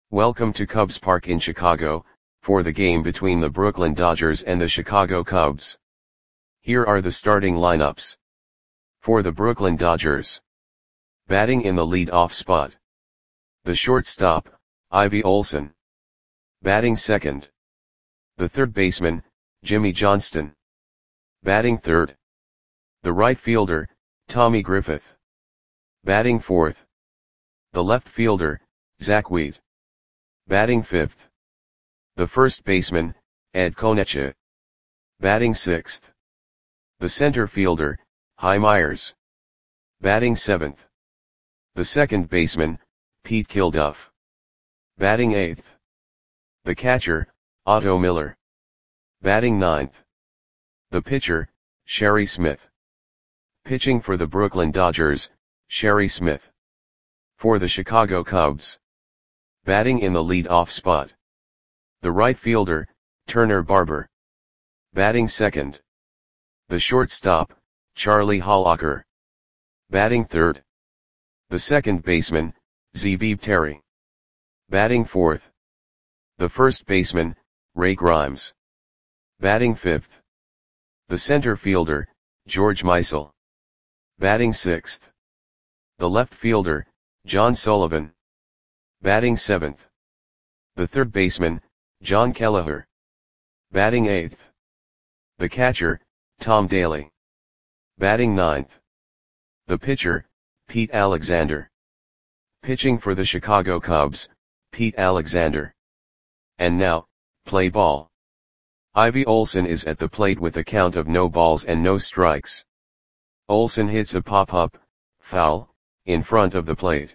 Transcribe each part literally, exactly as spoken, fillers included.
Welcome to Cubs Park in Chicago, for the game between the Brooklyn Dodgers and the Chicago Cubs. Here are the starting lineups. For the Brooklyn Dodgers. Batting in the lead-off spot. The shortstop, Ivy Olson. Batting second. The third baseman, Jimmy Johnston. Batting third. The right fielder, Tommy Griffith. Batting fourth. The left fielder, Zach Wheat. Batting fifth. The first baseman, Ed Konecha. Batting sixth. The center fielder, Hy Myers. Batting seventh. The second baseman, Pete Kilduff. Batting eighth. The catcher, Otto Miller. Batting ninth. The pitcher, Sherry Smith. Pitching for the Brooklyn Dodgers, Sherry Smith. For the Chicago Cubs. Batting in the lead-off spot. The right fielder, Turner Barber. Batting second. The shortstop, Charlie Hollacker. Batting third. The second baseman, Zebib Terry. Batting fourth. The first baseman, Ray Grimes. Batting fifth. The center fielder, George Meisel. Batting sixth. The left fielder, John Sullivan. Batting seventh. The third baseman, John Kelleher. Batting eighth. The catcher, Tom Daly. Batting ninth. The pitcher, Pete Alexander. Pitching for the Chicago Cubs, Pete Alexander. And now, play ball. Ivy Olson is at the plate with a count of no balls and no strikes. Olson hits a pop-up, foul, in front of the plate.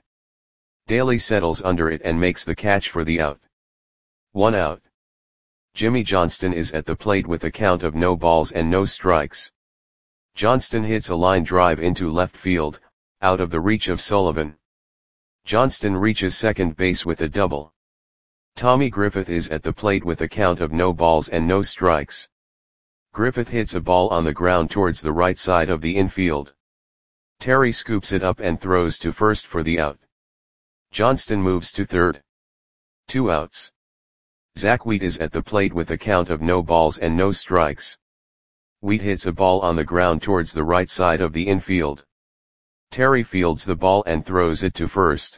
Daly settles under it and makes the catch for the out. One out. Jimmy Johnston is at the plate with a count of no balls and no strikes. Johnston hits a line drive into left field, out of the reach of Sullivan. Johnston reaches second base with a double. Tommy Griffith is at the plate with a count of no balls and no strikes. Griffith hits a ball on the ground towards the right side of the infield. Terry scoops it up and throws to first for the out. Johnston moves to third. Two outs. Zach Wheat is at the plate with a count of no balls and no strikes. Wheat hits a ball on the ground towards the right side of the infield. Terry fields the ball and throws it to first.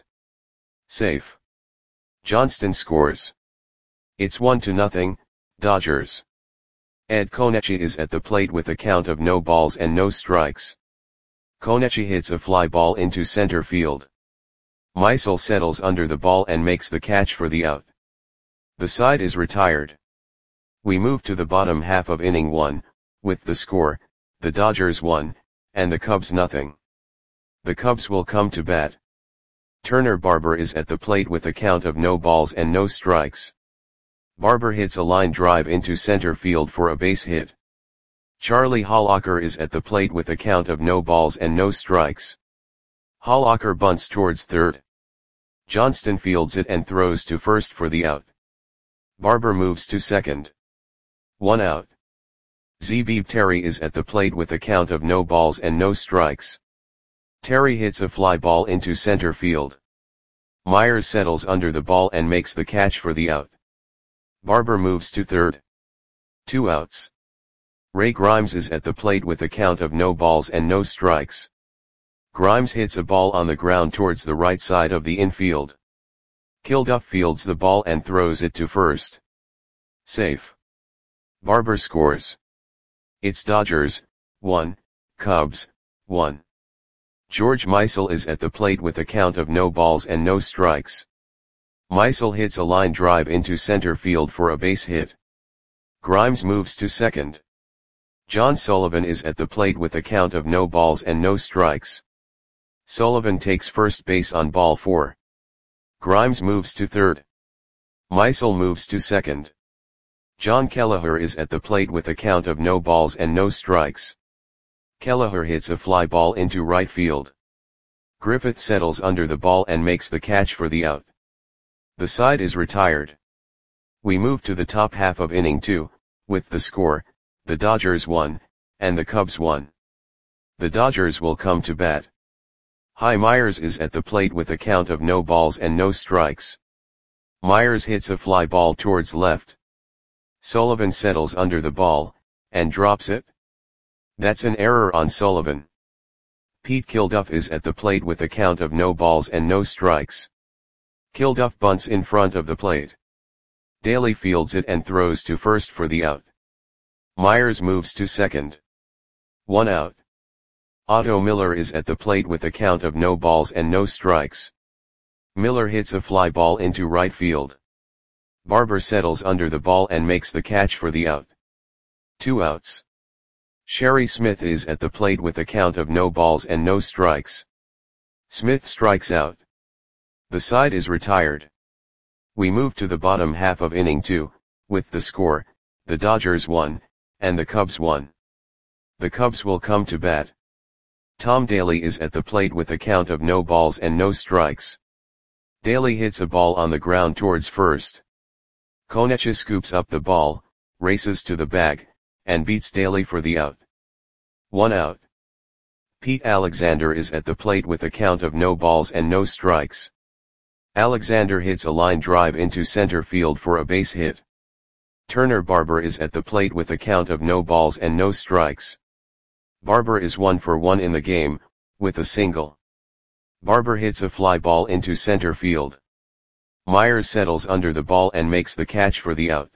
Safe. Johnston scores. It's one to nothing, Dodgers. Ed Konecha is at the plate with a count of no balls and no strikes. Konecha hits a fly ball into center field. Meisel settles under the ball and makes the catch for the out. The side is retired. We move to the bottom half of inning one, with the score, the Dodgers one, and the Cubs nothing. The Cubs will come to bat. Turner Barber is at the plate with a count of no balls and no strikes. Barber hits a line drive into center field for a base hit. Charlie Hollacker is at the plate with a count of no balls and no strikes. Hollacker bunts towards third. Johnston fields it and throws to first for the out. Barber moves to second. One out. Zebib Terry is at the plate with a count of no balls and no strikes. Terry hits a fly ball into center field. Myers settles under the ball and makes the catch for the out. Barber moves to third. Two outs. Ray Grimes is at the plate with a count of no balls and no strikes. Grimes hits a ball on the ground towards the right side of the infield. Kilduff fields the ball and throws it to first. Safe. Barber scores. It's Dodgers, one, Cubs, one. George Meisel is at the plate with a count of no balls and no strikes. Meisel hits a line drive into center field for a base hit. Grimes moves to second. John Sullivan is at the plate with a count of no balls and no strikes. Sullivan takes first base on ball four. Grimes moves to third. Meisel moves to second. John Kelleher is at the plate with a count of no balls and no strikes. Kelleher hits a fly ball into right field. Griffith settles under the ball and makes the catch for the out. The side is retired. We move to the top half of inning two, with the score, the Dodgers one, and the Cubs one. The Dodgers will come to bat. Hy Myers is at the plate with a count of no balls and no strikes. Myers hits a fly ball towards left. Sullivan settles under the ball, and drops it. That's an error on Sullivan. Pete Kilduff is at the plate with a count of no balls and no strikes. Kilduff bunts in front of the plate. Daly fields it and throws to first for the out. Myers moves to second. One out. Otto Miller is at the plate with a count of no balls and no strikes. Miller hits a fly ball into right field. Barber settles under the ball and makes the catch for the out. Two outs. Sherry Smith is at the plate with a count of no balls and no strikes. Smith strikes out. The side is retired. We move to the bottom half of inning two, with the score, the Dodgers won, and the Cubs won. The Cubs will come to bat. Tom Daly is at the plate with a count of no balls and no strikes. Daly hits a ball on the ground towards first. Konecha scoops up the ball, races to the bag, and beats Daly for the out. One out. Pete Alexander is at the plate with a count of no balls and no strikes. Alexander hits a line drive into center field for a base hit. Turner Barber is at the plate with a count of no balls and no strikes. Barber is one for one in the game, with a single. Barber hits a fly ball into center field. Myers settles under the ball and makes the catch for the out.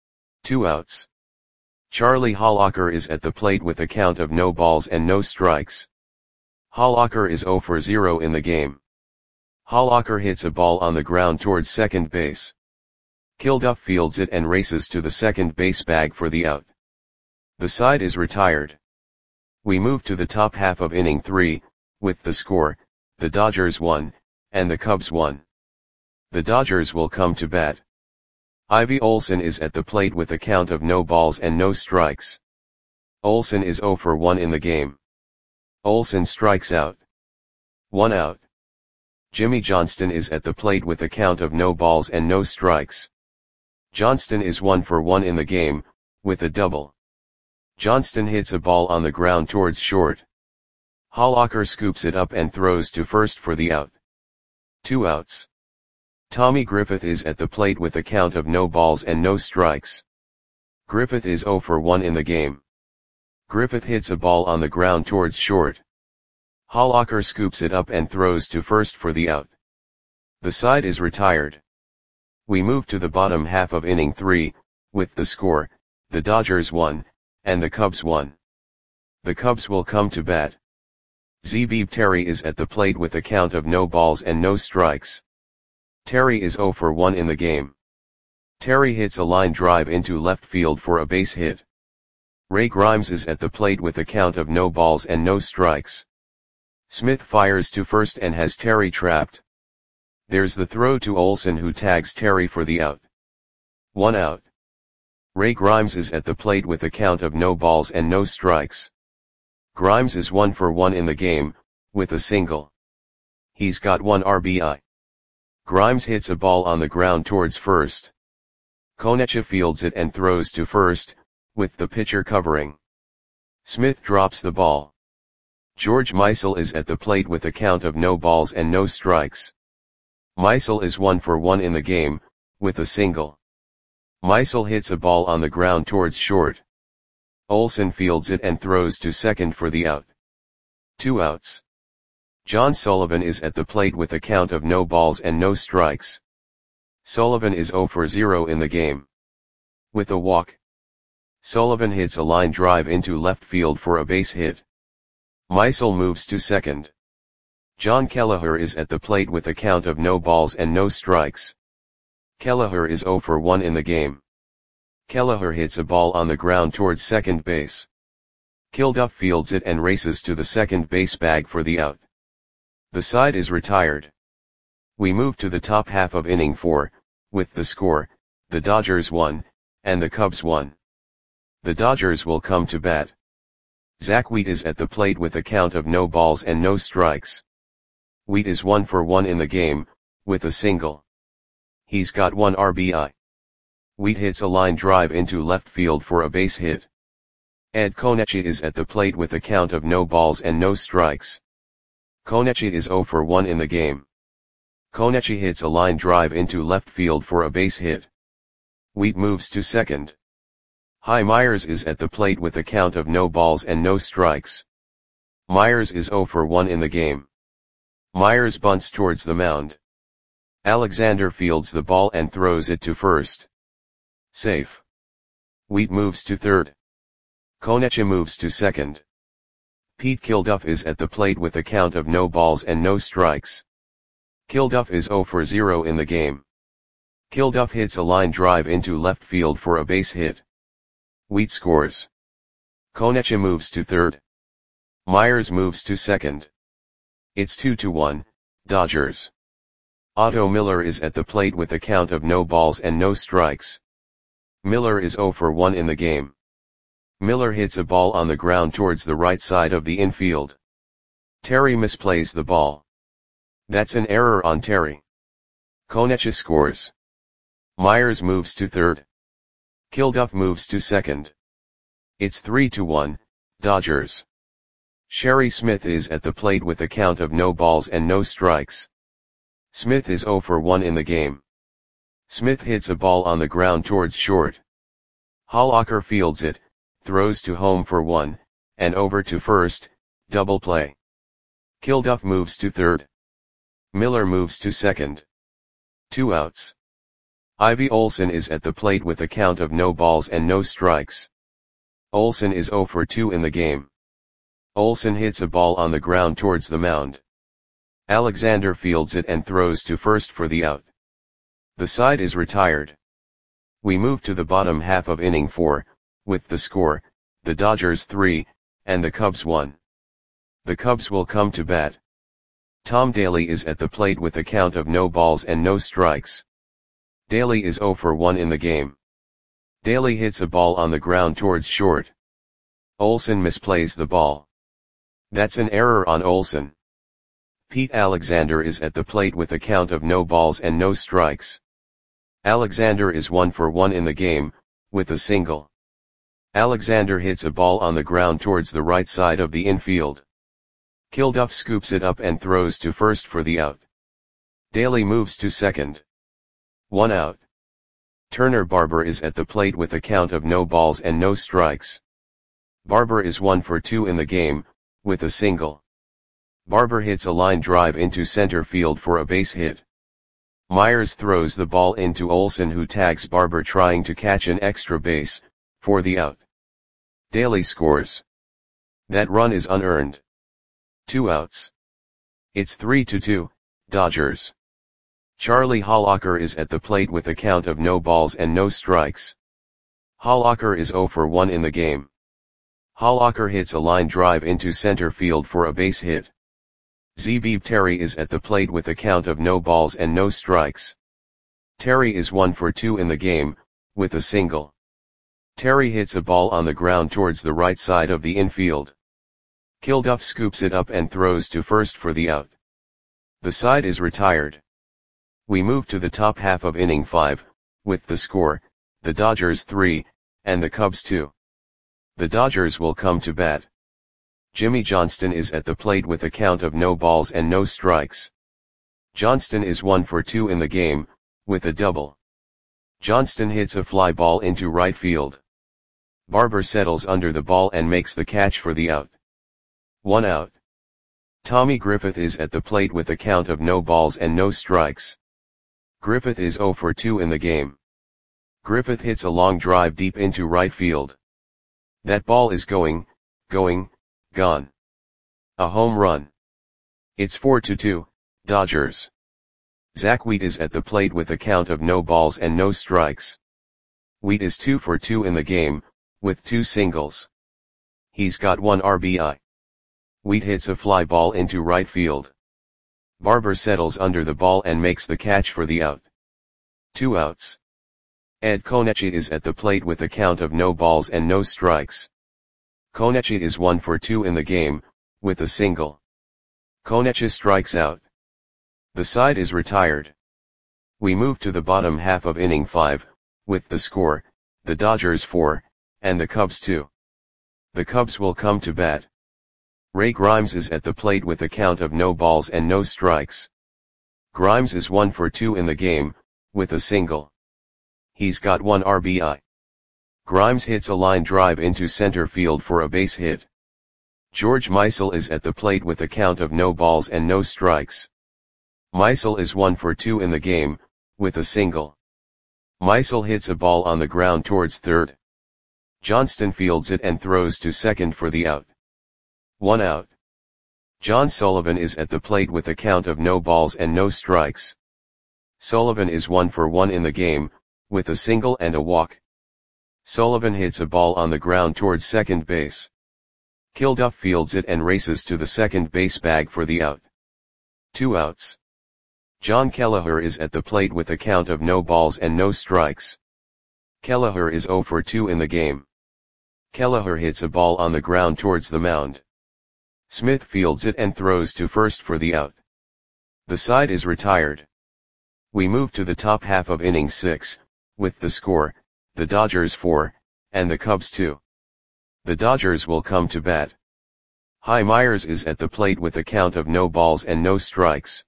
Two outs. Charlie Hollacker is at the plate with a count of no balls and no strikes. Hollacker is zero for zero in the game. Hollacker hits a ball on the ground towards second base. Kilduff fields it and races to the second base bag for the out. The side is retired. We move to the top half of inning three, with the score, the Dodgers won, and the Cubs won. The Dodgers will come to bat. Ivy Olson is at the plate with a count of no balls and no strikes. Olson is zero for one in the game. Olson strikes out. One out. Jimmy Johnston is at the plate with a count of no balls and no strikes. Johnston is one for one in the game, with a double. Johnston hits a ball on the ground towards short. Hollacker scoops it up and throws to first for the out. Two outs. Tommy Griffith is at the plate with a count of no balls and no strikes. Griffith is zero for one in the game. Griffith hits a ball on the ground towards short. Hollacker scoops it up and throws to first for the out. The side is retired. We move to the bottom half of inning three, with the score, the Dodgers won, and the Cubs won. The Cubs will come to bat. Zeebeeb Terry is at the plate with a count of no balls and no strikes. Terry is zero for one in the game. Terry hits a line drive into left field for a base hit. Ray Grimes is at the plate with a count of no balls and no strikes. Smith fires to first and has Terry trapped. There's the throw to Olson, who tags Terry for the out. One out. Ray Grimes is at the plate with a count of no balls and no strikes. Grimes is one for one in the game, with a single. He's got one R B I. Grimes hits a ball on the ground towards first. Konecha fields it and throws to first, with the pitcher covering. Smith drops the ball. George Meisel is at the plate with a count of no balls and no strikes. Meisel is one for one in the game, with a single. Meisel hits a ball on the ground towards short. Olson fields it and throws to second for the out. Two outs. John Sullivan is at the plate with a count of no balls and no strikes. Sullivan is zero for zero in the game. With a walk. Sullivan hits a line drive into left field for a base hit. Meisel moves to second. John Kelleher is at the plate with a count of no balls and no strikes. Kelleher is zero for one in the game. Kelleher hits a ball on the ground towards second base. Kilduff fields it and races to the second base bag for the out. The side is retired. We move to the top half of inning four, with the score, the Dodgers won, and the Cubs won. The Dodgers will come to bat. Zach Wheat is at the plate with a count of no balls and no strikes. Wheat is one for one in the game, with a single. He's got one R B I. Wheat hits a line drive into left field for a base hit. Ed Konecha is at the plate with a count of no balls and no strikes. Konecha is zero for one in the game. Konechi hits a line drive into left field for a base hit. Wheat moves to second. High Myers is at the plate with a count of no balls and no strikes. Myers is oh for one in the game. Myers bunts towards the mound. Alexander fields the ball and throws it to first. Safe. Wheat moves to third. Konechi moves to second. Pete Kilduff is at the plate with a count of no balls and no strikes. Kilduff is oh for zero in the game. Kilduff hits a line drive into left field for a base hit. Wheat scores. Konechi moves to third. Myers moves to second. It's two to one, Dodgers. Otto Miller is at the plate with a count of no balls and no strikes. Miller is oh for one in the game. Miller hits a ball on the ground towards the right side of the infield. Terry misplays the ball. That's an error on Terry. Konechi scores. Myers moves to third. Kilduff moves to second. It's three to one, Dodgers. Sherry Smith is at the plate with a count of no balls and no strikes. Smith is oh for one in the game. Smith hits a ball on the ground towards short. Hollacker fields it, throws to home for one, and over to first, double play. Kilduff moves to third. Miller moves to second. Two outs. Ivy Olson is at the plate with a count of no balls and no strikes. Olson is oh for two in the game. Olson hits a ball on the ground towards the mound. Alexander fields it and throws to first for the out. The side is retired. We move to the bottom half of inning four, with the score, the Dodgers three, and the Cubs one. The Cubs will come to bat. Tom Daly is at the plate with a count of no balls and no strikes. Daly is oh for one in the game. Daly hits a ball on the ground towards short. Olson misplays the ball. That's an error on Olson. Pete Alexander is at the plate with a count of no balls and no strikes. Alexander is one for one in the game, with a single. Alexander hits a ball on the ground towards the right side of the infield. Kilduff scoops it up and throws to first for the out. Daly moves to second. One out. Turner Barber is at the plate with a count of no balls and no strikes. Barber is one for two in the game, with a single. Barber hits a line drive into center field for a base hit. Myers throws the ball into Olson, who tags Barber trying to catch an extra base, for the out. Daly scores. That run is unearned. Two outs. It's three to two, Dodgers. Charlie Hollacker is at the plate with a count of no balls and no strikes. Hollacker is oh for one in the game. Hollacker hits a line drive into center field for a base hit. Zebib Terry is at the plate with a count of no balls and no strikes. Terry is one for two in the game, with a single. Terry hits a ball on the ground towards the right side of the infield. Kilduff scoops it up and throws to first for the out. The side is retired. We move to the top half of inning five, with the score, the Dodgers three, and the Cubs two. The Dodgers will come to bat. Jimmy Johnston is at the plate with a count of no balls and no strikes. Johnston is one for two in the game, with a double. Johnston hits a fly ball into right field. Barber settles under the ball and makes the catch for the out. One out. Tommy Griffith is at the plate with a count of no balls and no strikes. Griffith is oh for two in the game. Griffith hits a long drive deep into right field. That ball is going, going, gone. A home run. It's four to two, Dodgers. Zach Wheat is at the plate with a count of no balls and no strikes. Wheat is two for two in the game, with two singles. He's got one R B I. Wheat hits a fly ball into right field. Barber settles under the ball and makes the catch for the out. Two outs. Ed Konechi is at the plate with a count of no balls and no strikes. Konechi is one for two in the game, with a single. Konechi strikes out. The side is retired. We move to the bottom half of inning five, with the score, the Dodgers four, and the Cubs two. The Cubs will come to bat. Ray Grimes is at the plate with a count of no balls and no strikes. Grimes is one for two in the game, with a single. He's got one R B I. Grimes hits a line drive into center field for a base hit. George Meisel is at the plate with a count of no balls and no strikes. Meisel is one for two in the game, with a single. Meisel hits a ball on the ground towards third. Johnston fields it and throws to second for the out. One out. John Sullivan is at the plate with a count of no balls and no strikes. Sullivan is one for one in the game, with a single and a walk. Sullivan hits a ball on the ground towards second base. Kilduff fields it and races to the second base bag for the out. Two outs. John Kelleher is at the plate with a count of no balls and no strikes. Kelleher is zero for two in the game. Kelleher hits a ball on the ground towards the mound. Smith fields it and throws to first for the out. The side is retired. We move to the top half of inning six, with the score, the Dodgers four, and the Cubs two. The Dodgers will come to bat. Hy Myers is at the plate with a count of no balls and no strikes.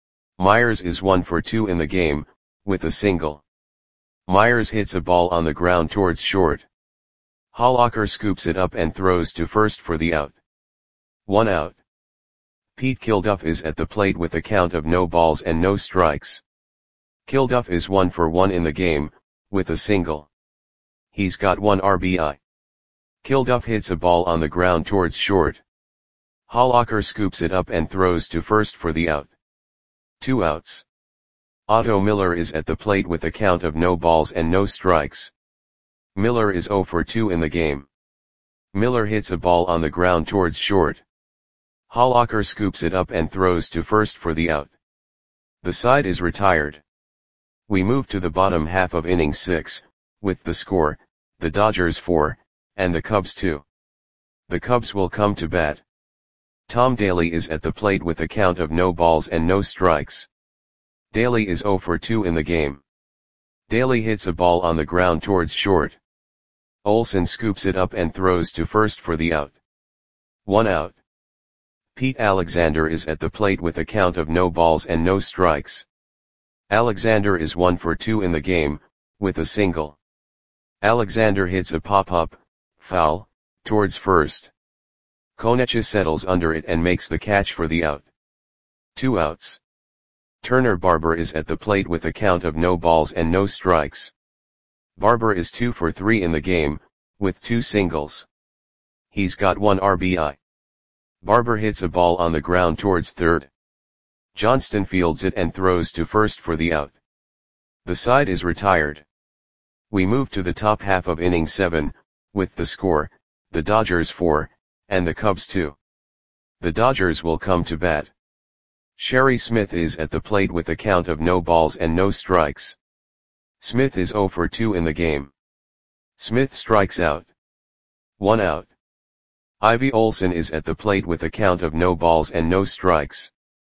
Myers is one for two in the game, with a single. Myers hits a ball on the ground towards short. Hollacker scoops it up and throws to first for the out. One out. Pete Kilduff is at the plate with a count of no balls and no strikes. Kilduff is one for one in the game, with a single. He's got one R B I. Kilduff hits a ball on the ground towards short. Hollacker scoops it up and throws to first for the out. Two outs. Otto Miller is at the plate with a count of no balls and no strikes. Miller is zero for two in the game. Miller hits a ball on the ground towards short. Hollacker scoops it up and throws to first for the out. The side is retired. We move to the bottom half of inning six, with the score, the Dodgers four, and the Cubs two. The Cubs will come to bat. Tom Daly is at the plate with a count of no balls and no strikes. Daly is zero for two in the game. Daly hits a ball on the ground towards short. Olson scoops it up and throws to first for the out. One out. Pete Alexander is at the plate with a count of no balls and no strikes. Alexander is one for two in the game, with a single. Alexander hits a pop-up, foul, towards first. Konecha settles under it and makes the catch for the out. Two outs. Turner Barber is at the plate with a count of no balls and no strikes. Barber is two for three in the game, with two singles. He's got one R B I. Barber hits a ball on the ground towards third. Johnston fields it and throws to first for the out. The side is retired. We move to the top half of inning seven, with the score, the Dodgers four, and the Cubs two. The Dodgers will come to bat. Sherry Smith is at the plate with a count of no balls and no strikes. Smith is zero for two in the game. Smith strikes out. One out. Ivy Olson is at the plate with a count of no balls and no strikes.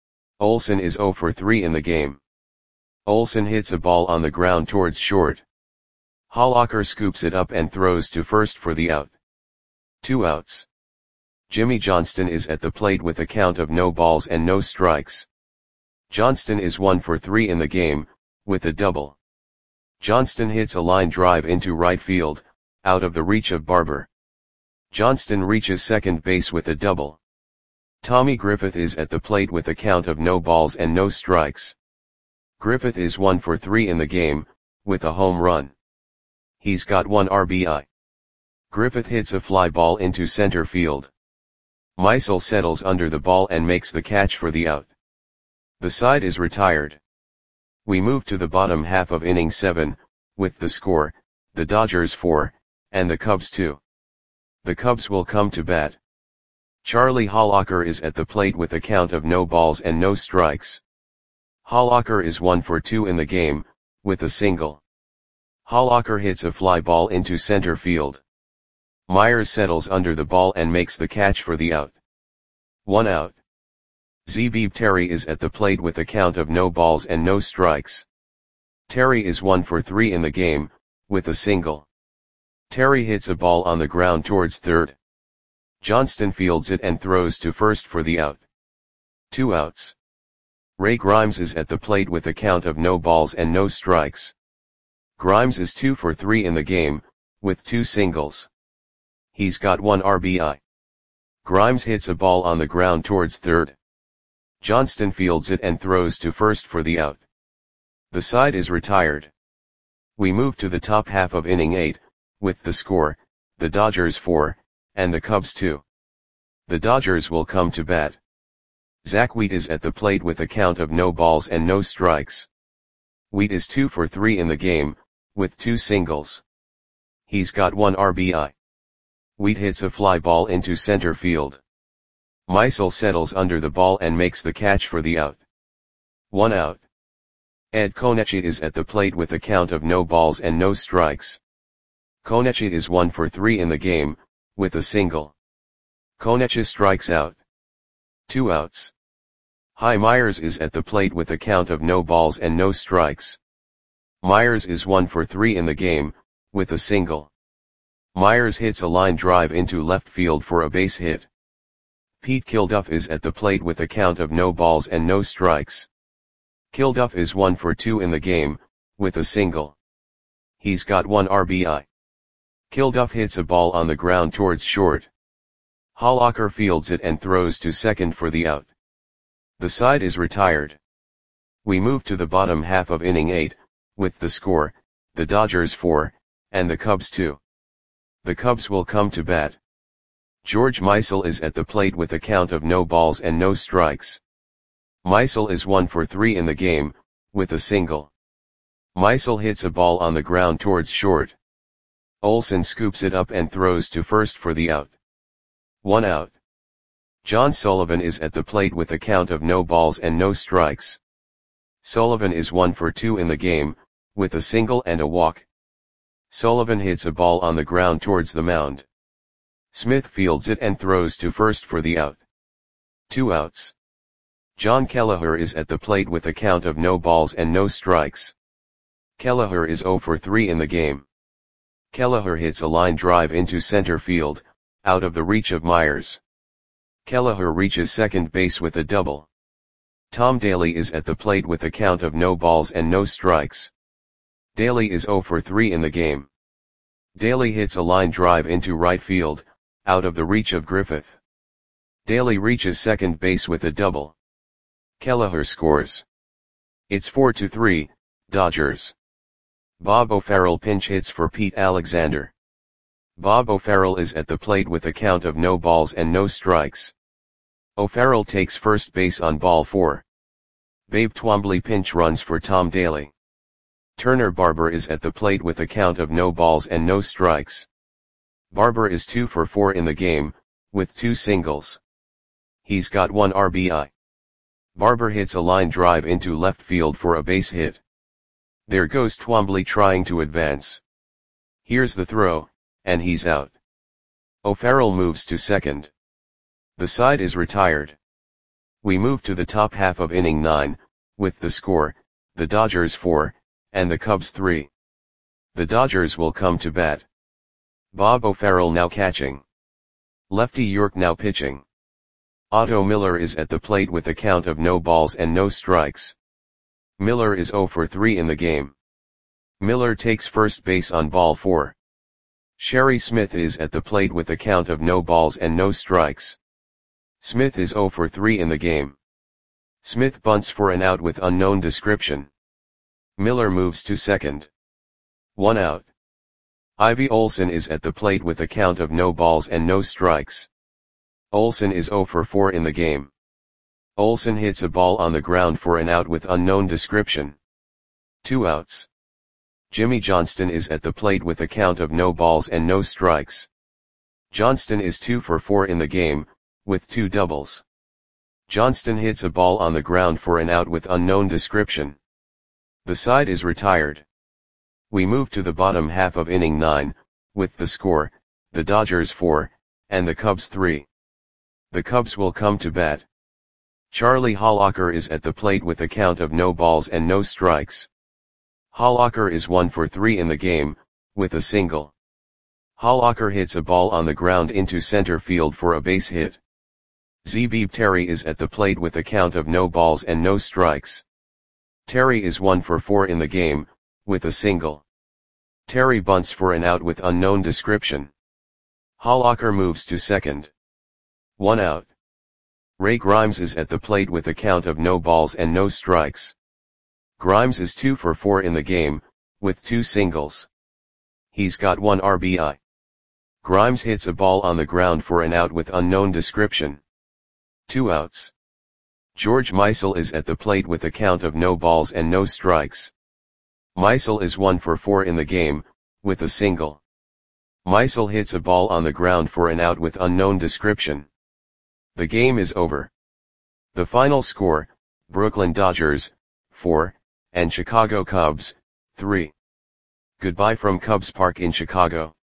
Olson is zero for three in the game. Olson hits a ball on the ground towards short. Hollacker scoops it up and throws to first for the out. Two outs. Jimmy Johnston is at the plate with a count of no balls and no strikes. Johnston is one for three in the game, with a double. Johnston hits a line drive into right field, out of the reach of Barber. Johnston reaches second base with a double. Tommy Griffith is at the plate with a count of no balls and no strikes. Griffith is one for three in the game, with a home run. He's got one R B I. Griffith hits a fly ball into center field. Meisel settles under the ball and makes the catch for the out. The side is retired. We move to the bottom half of inning seven, with the score, the Dodgers four, and the Cubs two. The Cubs will come to bat. Charlie Hollacker is at the plate with a count of no balls and no strikes. Hollacker is one for two in the game, with a single. Hollacker hits a fly ball into center field. Myers settles under the ball and makes the catch for the out. One out. Zeebeeb Terry is at the plate with a count of no balls and no strikes. Terry is one for three in the game, with a single. Terry hits a ball on the ground towards third. Johnston fields it and throws to first for the out. Two outs. Ray Grimes is at the plate with a count of no balls and no strikes. Grimes is two for three in the game, with two singles. He's got one R B I. Grimes hits a ball on the ground towards third. Johnston fields it and throws to first for the out. The side is retired. We move to the top half of inning eight, with the score, the Dodgers four, and the Cubs two. The Dodgers will come to bat. Zach Wheat is at the plate with a count of no balls and no strikes. Wheat is two for three in the game, with two singles. He's got one R B I. Wheat hits a fly ball into center field. Meisel settles under the ball and makes the catch for the out. One out. Ed Konechi is at the plate with a count of no balls and no strikes. Konechi is one for three in the game, with a single. Konechi strikes out. Two outs. Hy Myers is at the plate with a count of no balls and no strikes. Myers is one for three in the game, with a single. Myers hits a line drive into left field for a base hit. Pete Kilduff is at the plate with a count of no balls and no strikes. Kilduff is one for two in the game, with a single. He's got one R B I. Kilduff hits a ball on the ground towards short. Hollacker fields it and throws to second for the out. The side is retired. We move to the bottom half of inning eight, with the score, the Dodgers four, and the Cubs two. The Cubs will come to bat. George Meisel is at the plate with a count of no balls and no strikes. Meisel is one for three in the game, with a single. Meisel hits a ball on the ground towards short. Olson scoops it up and throws to first for the out. One out. John Sullivan is at the plate with a count of no balls and no strikes. Sullivan is one for two in the game, with a single and a walk. Sullivan hits a ball on the ground towards the mound. Smith fields it and throws to first for the out. Two outs. John Kelleher is at the plate with a count of no balls and no strikes. Kelleher is zero for three in the game. Kelleher hits a line drive into center field, out of the reach of Myers. Kelleher reaches second base with a double. Tom Daly is at the plate with a count of no balls and no strikes. Daly is zero for three in the game. Daly hits a line drive into right field, out of the reach of Griffith. Daly reaches second base with a double. Kelleher scores. It's four to three, Dodgers. Bob O'Farrell pinch hits for Pete Alexander. Bob O'Farrell is at the plate with a count of no balls and no strikes. O'Farrell takes first base on ball four. Babe Twombly pinch runs for Tom Daly. Turner Barber is at the plate with a count of no balls and no strikes. Barber is two for four in the game, with two singles. He's got one R B I. Barber hits a line drive into left field for a base hit. There goes Twombly trying to advance. Here's the throw, and he's out. O'Farrell moves to second. The side is retired. We move to the top half of inning nine, with the score, the Dodgers four, and the Cubs three. The Dodgers will come to bat. Bob O'Farrell now catching. Lefty York now pitching. Otto Miller is at the plate with a count of no balls and no strikes. Miller is zero for three in the game. Miller takes first base on ball four. Sherry Smith is at the plate with a count of no balls and no strikes. Smith is zero for three in the game. Smith bunts for an out with unknown description. Miller moves to second. One out. Ivy Olson is at the plate with a count of no balls and no strikes. Olson is zero for four in the game. Olson hits a ball on the ground for an out with unknown description. Two outs. Jimmy Johnston is at the plate with a count of no balls and no strikes. Johnston is two for four in the game, with two doubles. Johnston hits a ball on the ground for an out with unknown description. The side is retired. We move to the bottom half of inning nine, with the score, the Dodgers four, and the Cubs three. The Cubs will come to bat. Charlie Hollacker is at the plate with a count of no balls and no strikes. Hollacker is one for three in the game, with a single. Hollacker hits a ball on the ground into center field for a base hit. Zebib Terry is at the plate with a count of no balls and no strikes. Terry is one for four in the game, with a single. Terry bunts for an out with unknown description. Hollacker moves to second. One out. Ray Grimes is at the plate with a count of no balls and no strikes. Grimes is two for four in the game, with two singles. He's got one R B I. Grimes hits a ball on the ground for an out with unknown description. Two outs. George Meisel is at the plate with a count of no balls and no strikes. Meisel is one for four in the game, with a single. Meisel hits a ball on the ground for an out with unknown description. The game is over. The final score, Brooklyn Dodgers, four, and Chicago Cubs, three. Goodbye from Cubs Park in Chicago.